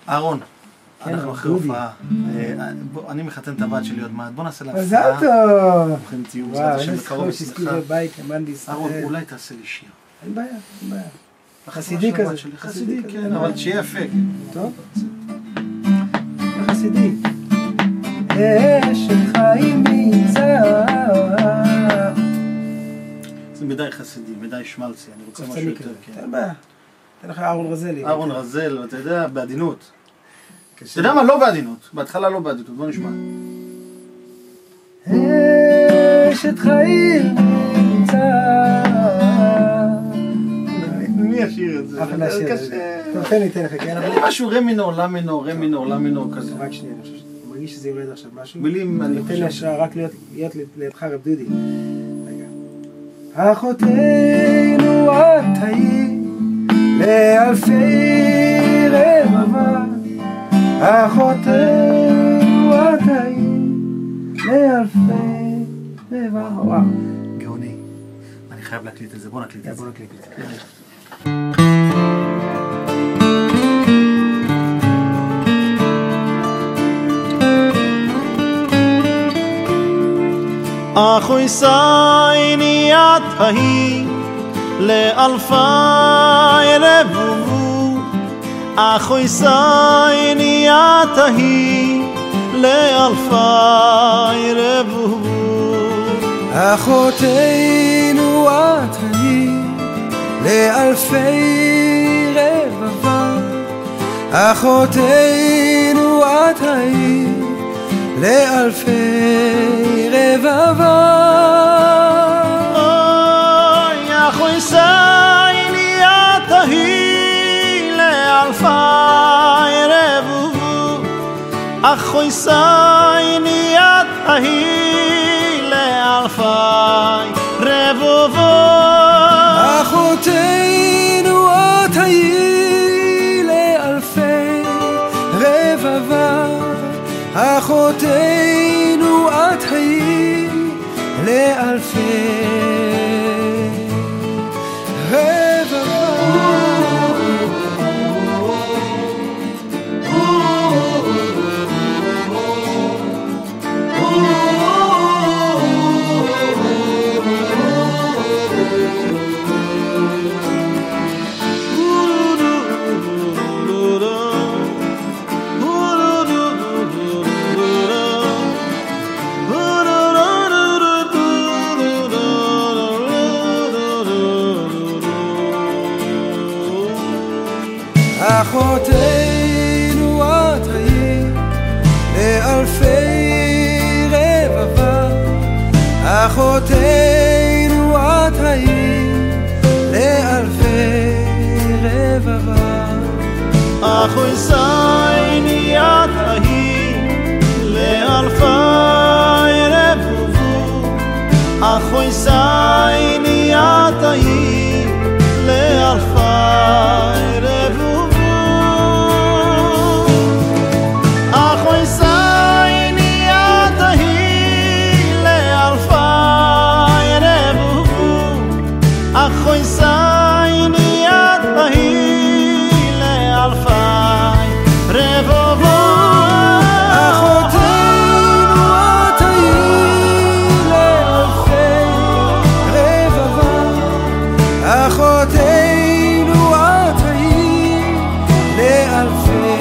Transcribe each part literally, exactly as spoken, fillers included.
אהרון, אנחנו אחרי הופעה. אני מחתן את הבת שלי עוד מעט. בוא נעשה להפסעה. מזל טוב. הולכים טיול. וואו, אין זכות שהזכיר בבית, אמן בישראל. אהרון, אולי תעשה לי שיר. אין בעיה, אין בעיה. חסידי כזה. חסידי, כן, אבל שיהיה יפה. טוב. חסידי. אשת חיים נמצא. זה מדי חסידי, מדי שמלצי, אני רוצה משהו יותר. אין בעיה. תן לך אהרון רזלי. אהרון רזל, ואתה יודע, בעדינות. אתה יודע מה? לא בעדינות. בהתחלה לא בעדינות. בוא נשמע. אשת חיים נמצא. מי ישיר את זה? אחלה שיר את זה. טוב, תן לי, תן לך, כן? משהו רמינור, למינור, רמינור, למינור כזה. רק שנייה, אני מרגיש שזה יורד עכשיו משהו. מילים, אני חושב. תן לי השראה רק להיות לידך רב דודי. רגע. אחותנו את היית לאלפי רבבה. אחותנו את היית לאלפי רבבה. גאוני. אני חייב להקליט את זה, בוא נקליט את זה. בוא נקליט את זה. אחוי סייני את ההיא לאלפי רבבו אחוי סייני את ההיא לאלפי רבבו אחותנו את ההיא לאלפי רבבה אחותנו את ההיא לאלפי רבבה אוי אחוי סייני את ההיא לאלפי רבבו אחוי סייני את ההיא לאלפי רבבו אחותנו את ההיא לאלפי רבבה אחותנו את היית לאלפי רבבה אחותנו את היית לאלפי רבבה אחותנו את היית לאלפי רבבה אחוי סייני את ההיא לאלפי רבבו אחוי סייני את ההיא לאלפי רבבו אחוי סייני את ההיא לאלפי רבבו אחוי סייני את ההיא לאלפי רבבו אחותנו את היית לאלפי רבבה אחותנו את היית לאלפי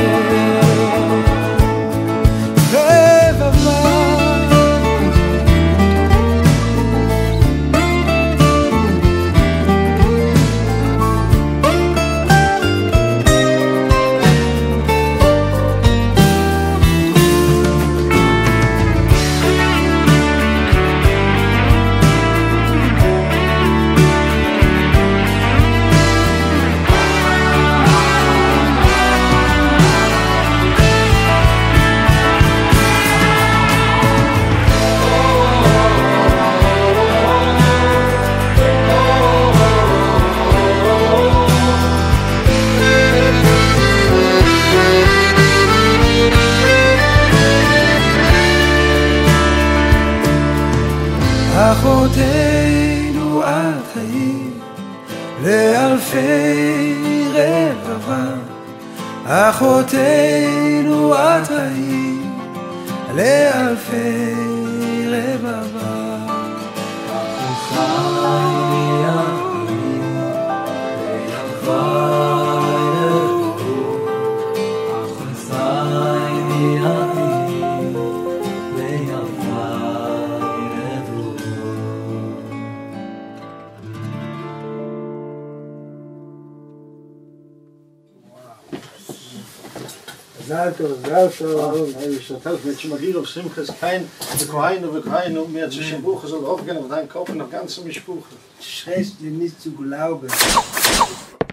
אחותנו את היית לאלפי רבבה אחותנו את היית לאלפי רבבה. אחותיי אחי ויפה Zalto, Zalto, ich vertellt mit Schmagir auf Simches, kein Bekohein und Bekohein und mir zwischen Buchen soll aufgehen, aber dein Kopf noch ganz um die Spuche. Schreist dir nicht zu glauben.